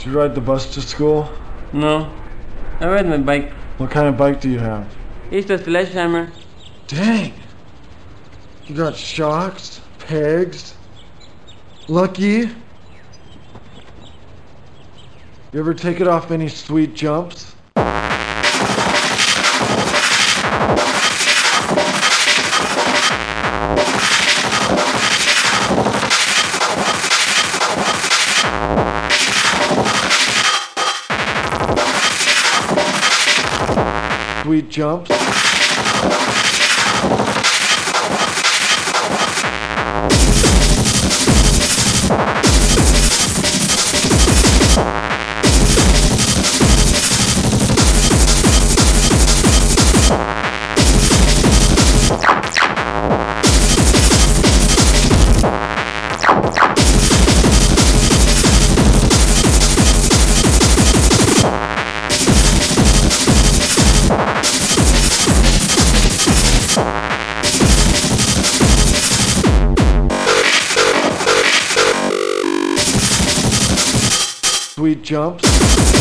Do you ride the bus to school? No. I ride my bike. What kind of bike do you have? It's a sledgehammer. Dang! You got shocks, pegs, lucky. You ever take it off any sweet jumps? Sweet jumps? Sweet jumps?